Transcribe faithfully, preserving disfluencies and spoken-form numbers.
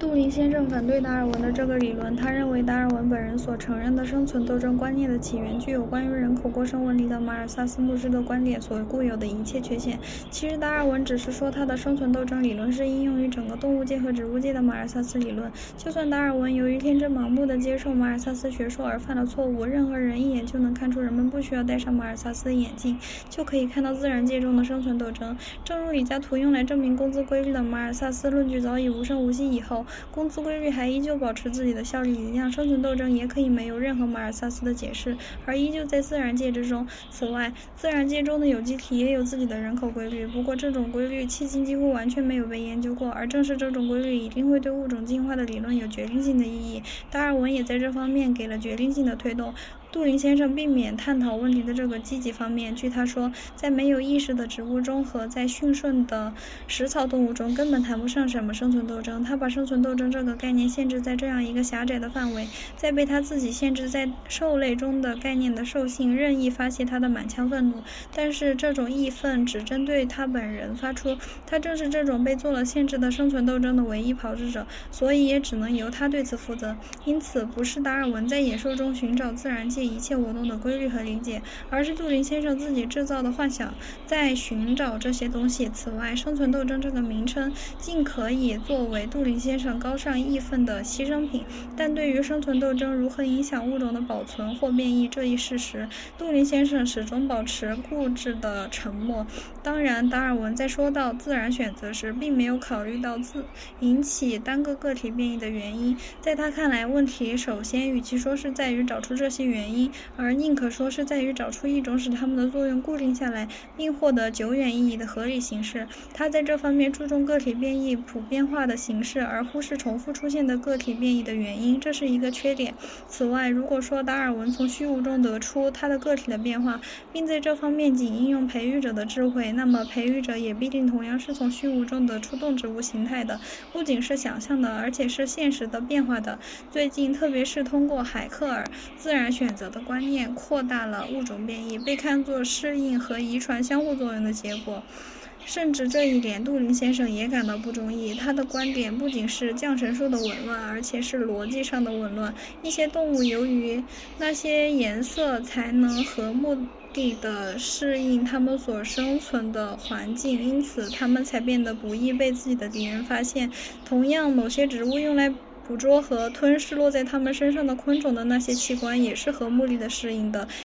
杜林先生反对达尔文的这个理论，他认为达尔文本人所承认的生存斗争观念的起源具有关于人口过剩问题的马尔萨斯牧师的观点所固有的一切缺陷。其实达尔文只是说他的生存斗争理论是应用于整个动物界和植物界的马尔萨斯理论。就算达尔文由于天真盲目地接受马尔萨斯学说而犯了错误，任何人一眼就能看出人们不需要戴上马尔萨斯的眼镜就可以看到自然界中的生存斗争。正如李嘉图用来证明工资规律的马尔萨斯论据早已无声无息以后，工资规律还依旧保持自己的效力一样，生存斗争也可以没有任何马尔萨斯的解释，而依旧在自然界之中。此外，自然界中的有机体也有自己的人口规律，不过这种规律迄今几乎完全没有被研究过，而正是这种规律一定会对物种进化的理论有决定性的意义。达尔文也在这方面给了决定性的推动。杜林先生避免探讨问题的这个积极方面，据他说，在没有意识的植物中和在驯顺的食草动物中根本谈不上什么生存斗争。他把生存斗争这个概念限制在这样一个狭窄的范围，在被他自己限制在兽类中的概念的兽性任意发泄他的满腔愤怒，但是这种义愤只针对他本人发出，他正是这种被做了限制的生存斗争的唯一炮制者，所以也只能由他对此负责。因此不是达尔文在野兽中寻找自然界一切活动的规律和理解，而是杜林先生自己制造的幻想在寻找这些东西。此外，生存斗争这个名称尽可以作为杜林先生高尚义愤的牺牲品，但对于生存斗争如何影响物种的保存或变异这一事实，杜林先生始终保持固执的沉默。当然，达尔文在说到自然选择时并没有考虑到自引起单个个体变异的原因，在他看来，问题首先与其说是在于找出这些原因，而宁可说是在于找出一种使它们的作用固定下来并获得久远意义的合理形式。他在这方面注重个体变异普遍化的形式，而忽视重复出现的个体变异的原因，这是一个缺点。此外，如果说达尔文从虚无中得出他的个体的变化，并在这方面仅应用培育者的智慧，那么培育者也必定同样是从虚无中得出动植物形态的，不仅是想象的，而且是现实的变化的。最近，特别是通过海克尔自然选择的观念扩大了物种变异被看作适应和遗传相互作用的结果。甚至这一点杜林先生也感到不中意，他的观点不仅是降神术的紊乱，而且是逻辑上的紊乱。一些动物由于那些颜色才能和目的地适应它们所生存的环境，因此它们才变得不易被自己的敌人发现。同样，某些植物用来捕捉和吞噬落在它们身上的昆虫的那些器官也是和目的的适应的，